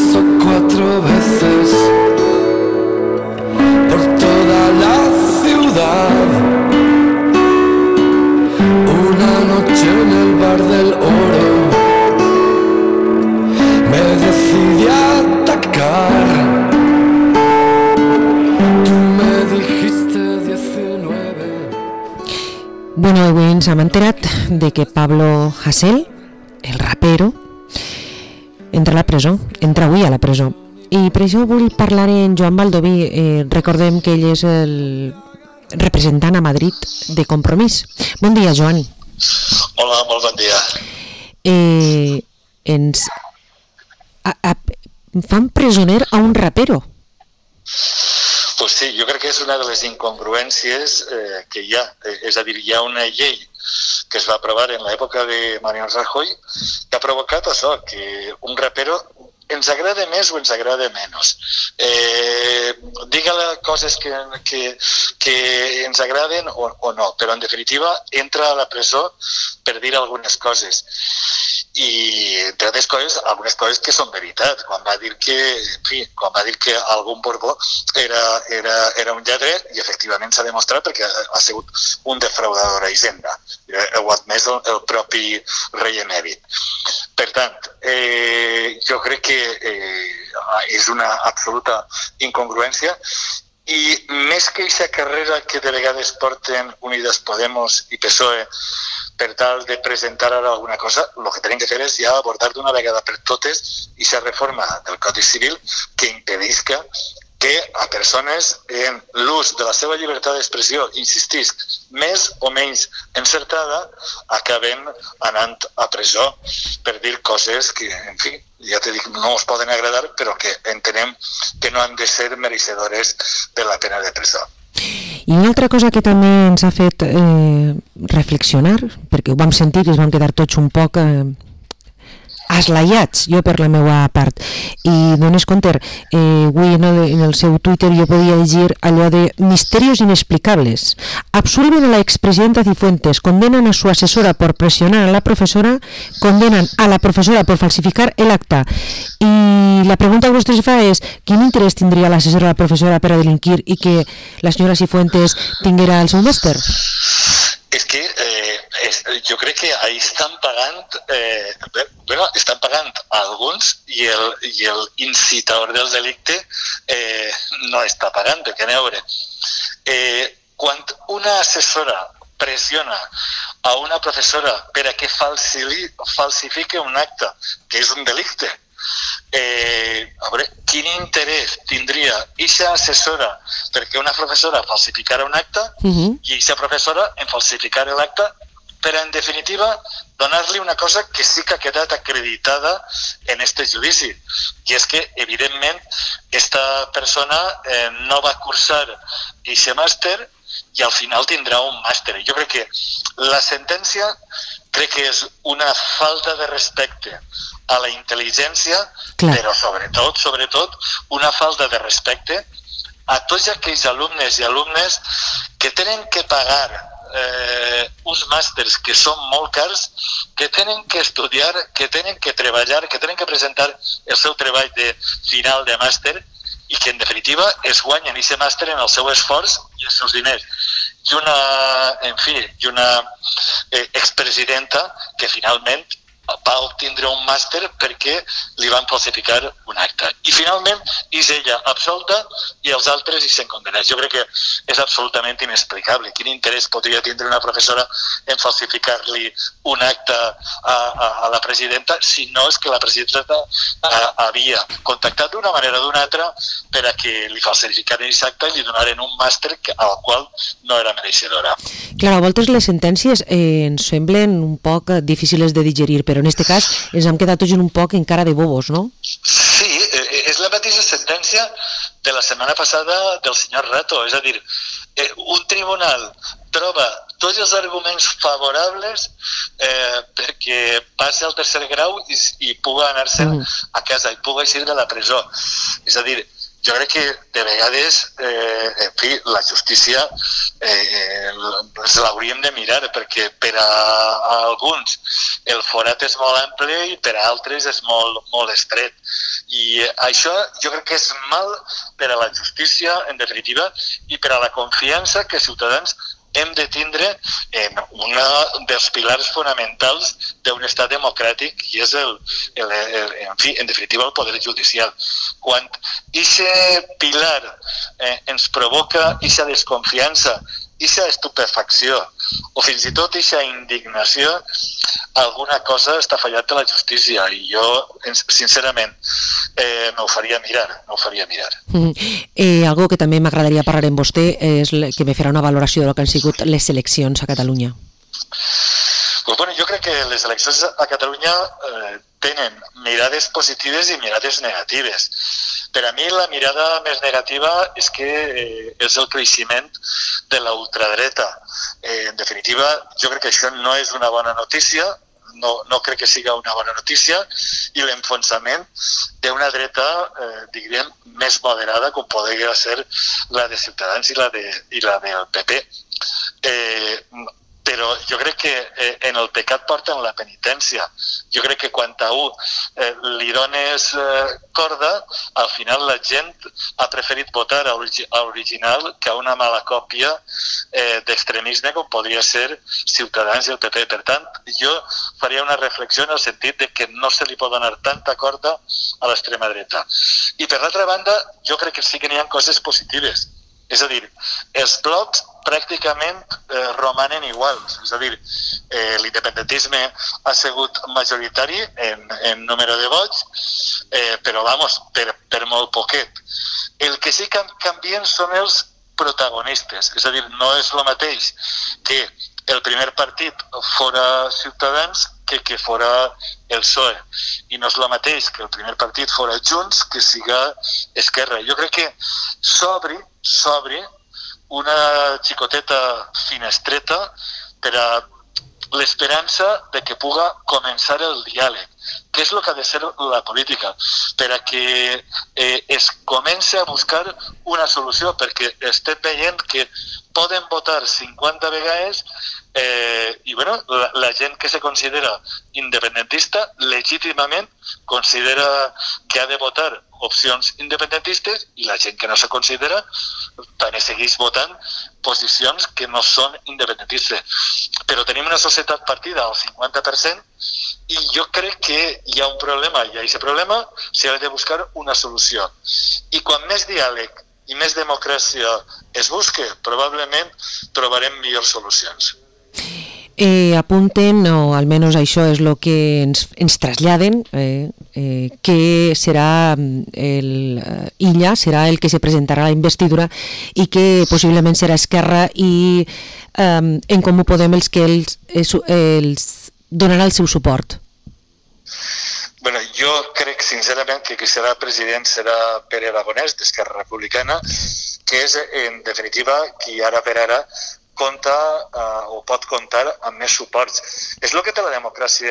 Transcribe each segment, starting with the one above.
o 4 veces por toda la ciudad. Una noche en el bar del Oro me decidí a atacar. Tú me dijiste 19. Bueno, avui ens hem enterat de que Pablo Hasél, el rapero, entra avui a la presó. I per això vull parlar amb Joan Baldoví. Recordem que ell és el representant a Madrid de Compromís. Bon dia, Joan. Hola, molt bon dia. Fan presoner a un rapero. Pues sí, jo crec que és una de les incongruències que hi ha. És a dir, hi ha una llei que es va aprovar en l'època de Mariano Rajoy que ha provocat això, que un rapero ens agrada més o ens agrada menys. Digue-li coses que ens agraden o no, però en definitiva entra a la presó per dir algunes coses. I entre altres coses, algunes coses que són veritat. Quan va dir que algun Borbó era un lladre, i efectivament s'ha demostrat perquè ha sigut un defraudador a Hisenda. Ho ha admès el propi rei emèrit. Per tant, jo crec que és una absoluta incongruència. I més que aquesta carrera que de vegades porten Unidas Podemos i PSOE per tal de presentar ara alguna cosa, el que tenim que fer és ja abordar d'una vegada per totes aquesta reforma del Codi Civil que impedisca que a persones en l'ús de la seva llibertat d'expressió, insistisc, més o menys encertada, acaben anant a presó per dir coses que, en fi, ja t'he dit, no us poden agradar, però que entenem que no han de ser mereixedores de la pena de presó. I una altra cosa que també ens ha fet reflexionar, perquè ho vam sentir i es vam quedar tots un poc aslaiats, jo per la meva part, i dones compte, avui en el seu Twitter jo podia llegir allò de misterios inexplicables. Absuelven a la expresidenta Cifuentes, condenan a su asesora por presionar a la profesora, condenan a la profesora por falsificar el acta. I la pregunta que vostè es fa és, quin interès tindria l'assessora a la professora per a delinquir i que la senyora Cifuentes tinguera el seu màster? És que jo crec que ahí estan pagant estan pagant alguns i el incitador del delicte no està pagant, perquè a veure, quan una assessora pressiona a una professora per a que falsifique un acte, que és un delicte, a veure, quin interès tindria aquesta assessora perquè una professora falsificara un acte i aquesta professora en falsificar l'acte per, en definitiva, donar-li una cosa que sí que ha quedat acreditada en este judici, i és que, evidentment, aquesta persona no va cursar aquest màster i al final tindrà un màster. Jo crec que la sentència crec que és una falta de respecte a la intel·ligència, però sobretot, una falta de respecte a tots aquells alumnes i alumnes que tenen que pagar uns màsters que són molt cars, que tenen que estudiar, que tenen que treballar, que tenen que presentar el seu treball de final de màster i que en definitiva es guanyen aquest màster en el seu esforç i els seus diners. I una expresidenta que finalment va obtindre un màster perquè li van falsificar un acte. I finalment és ella absolta i els altres hi sent condenats. Jo crec que és absolutament inexplicable. Quin interès podria tindre una professora en falsificar-li un acte a la presidenta si no és que la presidenta havia contactat d'una manera o d'una altra per a que li falsificaren aquest acte i li donaren un màster al qual no era mereixedora. Clar, a voltes les sentències ens semblen un poc difícils de digerir, però en aquest cas ens hem quedat tots un poc encara de bobos, no? Sí, és la mateixa sentència de la setmana passada del senyor Rato, és a dir, un tribunal troba tots els arguments favorables perquè passi al tercer grau i pugui anar-se'n a casa i pugui eixir de la presó. És a dir, jo crec que de vegades, en fi, la justícia l'hauríem de mirar, perquè per a alguns el forat és molt ample i per a altres és molt estret. I això jo crec que és mal per a la justícia, en definitiva, i per a la confiança que ciutadans hem de tindre en un dels pilars fonamentals d'un estat democràtic, i és en definitiva, el poder judicial. Quan aquest pilar ens provoca aquesta desconfiança, aquesta estupefacció, o fins i tot aquesta indignació, alguna cosa està fallant a la justícia, i jo, sincerament, no ho faria mirar. Algo que també m'agradaria parlar amb vostè és que me farà una valoració del que han sigut les eleccions a Catalunya. Jo crec que les eleccions a Catalunya tenen mirades positives i mirades negatives. Per a mi la mirada més negativa és que és el creixement de la ultradreta. En definitiva, jo crec que això no és una bona notícia, no crec que sigui una bona notícia, i l'enfonsament d'una dreta, diríem, més moderada, com podria ser la de Ciutadans i la del PP. Però jo crec que en el pecat porten la penitència. Jo crec que quan a un li dones corda, al final la gent ha preferit votar a original que a una mala còpia d'extremisme com podria ser Ciutadans i el PP. Per tant, jo faria una reflexió en el sentit de que no se li pot donar tanta corda a l'extrema dreta. I per l'altra banda, jo crec que sí que n'hi ha coses positives. És a dir, els blocs pràcticament romanen iguals. És a dir, l'independentisme ha sigut majoritari en número de vots, però, per molt poquet. El que sí que canvien són els protagonistes. És a dir, no és el mateix que el primer partit fora Ciutadans que fora el PSOE. I no és el mateix que el primer partit fora Junts que siga Esquerra. Jo crec que s'obri una xicoteta finestreta per a l'esperança de que puga començar el diàleg, que és el que ha de ser la política, per a que es comenci a buscar una solució, perquè estem veient que poden votar 50 vegades i la gent que se considera independentista legítimament considera que ha de votar opcions independentistes, i la gent que no se considera també segueix votant posicions que no són independentistes. Però tenim una societat partida al 50% i jo crec que hi ha un problema, i a aquest problema s'ha de buscar una solució. I quan més diàleg i més democràcia es busque, probablement trobarem millors solucions. Apunten, o almenys això és el que ens traslladen, que serà Illa serà el que se presentarà a la investidura i que possiblement serà Esquerra i En Comú Podem els que els donarà el seu suport. Jo crec sincerament que qui serà president serà Pere Aragonès, d'Esquerra Republicana, que és en definitiva qui ara per ara compta o pot comptar amb més suports. És el que té la democràcia,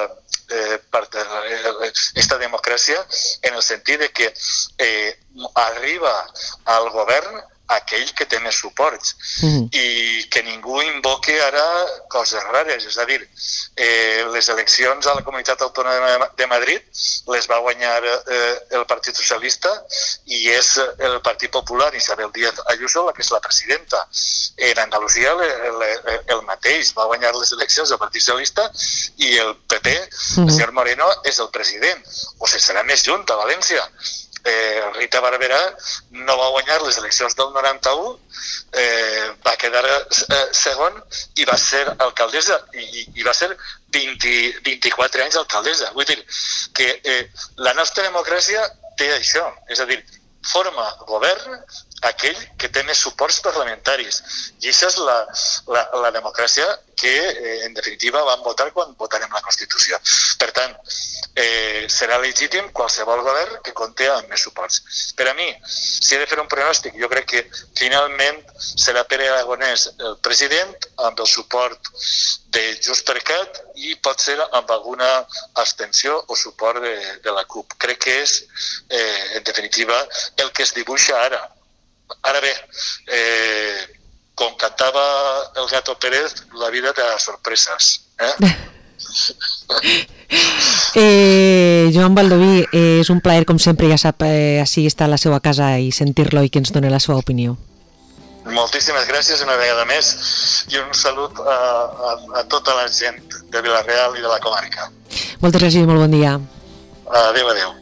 esta democràcia, en el sentit de que arriba al govern aquell que té més suports i que ningú invoque ara coses rares. És a dir, les eleccions a la Comunitat Autònoma de Madrid les va guanyar el Partit Socialista i és el Partit Popular, Isabel Díaz Ayuso, la que és la presidenta. En Andalusia el mateix, va guanyar les eleccions del Partit Socialista i el PP, el senyor Moreno, és el president. O sigui, serà més junt a València. Rita Barberà no va guanyar les eleccions del 91, va quedar segon i va ser alcaldessa i va ser 24 anys alcaldessa. Vull dir que la nostra democràcia té això, és a dir, forma govern aquell que té més suports parlamentaris. I això és la democràcia que, en definitiva, vam votar quan votarem la Constitució. Per tant, serà legítim qualsevol govern que compti amb més suports. Per a mi, si he de fer un pronòstic, jo crec que finalment serà Pere Aragonès el president, amb el suport de JxCat i pot ser amb alguna abstenció o suport de la CUP. Crec que és, en definitiva, el que es dibuixa ara. Ara bé, com cantava el Gato Pérez, la vida te da sorpreses. Joan Baldoví, és un plaer, com sempre, ja sap, així estar a la seva casa i sentir-lo i que ens doni la seva opinió. Moltíssimes gràcies una vegada més i un salut a tota la gent de Vila-real i de la comarca. Moltes gràcies i molt bon dia. Adéu, adéu.